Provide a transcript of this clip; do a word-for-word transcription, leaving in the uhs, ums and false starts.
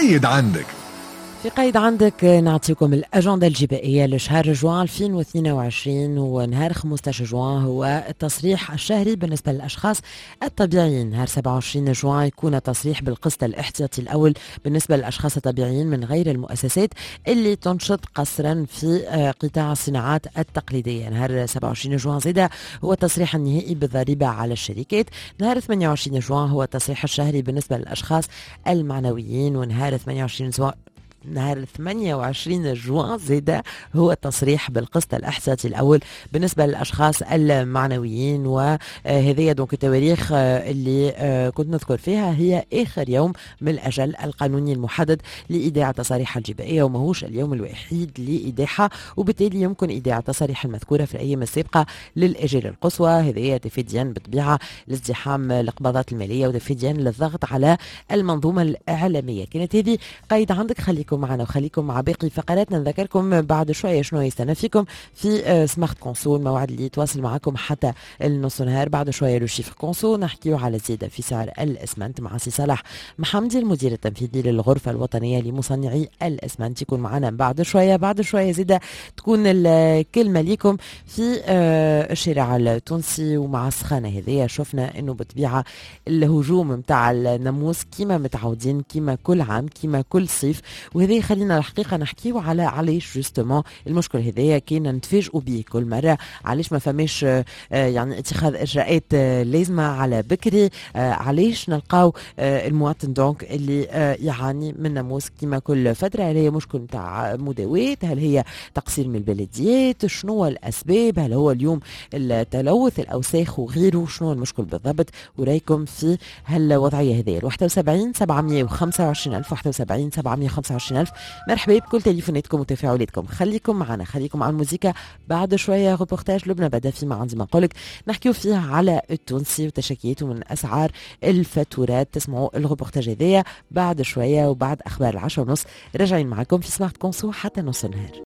قيد عندك. في قيد عندك نعطيكم الأجندة الجبائية لشهر جوان ألفين واثنين وعشرين، ونهار خمسة عشر جوان هو التصريح الشهري بالنسبة للأشخاص الطبيعيين. نهار سبعة وعشرين جوان يكون التصريح بالقسط الاحتياطي الأول بالنسبة للأشخاص الطبيعيين من غير المؤسسات اللي تنشط قسرا في قطاع الصناعات التقليدية. نهار سبعة وعشرين جوان زيدا هو التصريح النهائي بالضريبة على الشركات. نهار ثمانية وعشرين جوان هو التصريح الشهري بالنسبة للأشخاص المعنويين. ونهار ثمانية وعشرين جوان نهار ثمانية وعشرين جوان زيدا هو التصريح بالقسط الاحتياطي الاول بالنسبه للاشخاص المعنويين. وهذه دونك التواريخ اللي كنت نذكر فيها هي اخر يوم من الاجل القانوني المحدد لايداع التصاريح الجبائيه، وماهوش اليوم الوحيد لايداعها، وبالتالي يمكن ايداع التصاريح المذكوره في الايام السابقه للاجال القصوى. هذه تفاديا بالطبيعه لازدحام القبضات الماليه وتفاديا للضغط على المنظومه الاعلاميه. كانت هذه قيد عندك. خليكم معنا وخليكم مع باقي فقراتنا. نذكركم بعد شويه شنو يستنى فيكم في سمارت كونسول، موعد اللي يتواصل معكم حتى النص نهار. بعد شويه لو شيفر كونسول نحكيو على زياده في سعر الاسمنت مع سي صلاح محمدي المدير التنفيذي للغرفه الوطنيه لمصنعي الاسمنت، يكون معنا بعد شويه. بعد شويه زياده تكون الكلمه ليكم في الشارع التونسي ومع السخانه هذيا. شفنا انه بالطبيعه الهجوم نتاع الناموس كيما متعودين كيما كل عام كيما كل صيف، وهذا خلينا الحقيقه نحكيو على علاش جوستومون المشكل هذايا كاين نتفاجئوا به كل مره. علاش ما فماش يعني اتخاذ اجراءات لازمه على بكري؟ علاش نلقاو المواطن دونك اللي يعاني من ناموس كيما كل فتره؟ هل هي مشكل نتاع مداوات؟ هل هي تقصير من البلديات؟ شنو الاسباب؟ هل هو اليوم التلوث الاوساخ وغيره؟ شنو المشكل بالضبط؟ ورايكم في هالوضعيه هذه؟ واحد وسبعين سبعمية وخمسة وعشرين ألف واحد وسبعين سبعمية وخمسة وعشرين ألف. مرحبا بكل تليفوناتكم وتفاعلاتكم. خليكم معنا، خليكم مع الموسيقى. بعد شويه روبورتاج لبنى بدا فيما عندي ما نقولك نحكيو فيها على التونسي وتشكيته من اسعار الفاتورات. تسمعوا الروبورتاج هذايا بعد شويه، وبعد اخبار العشرة ونص راجعين معكم في سمارت كونسو حتى نص النهار.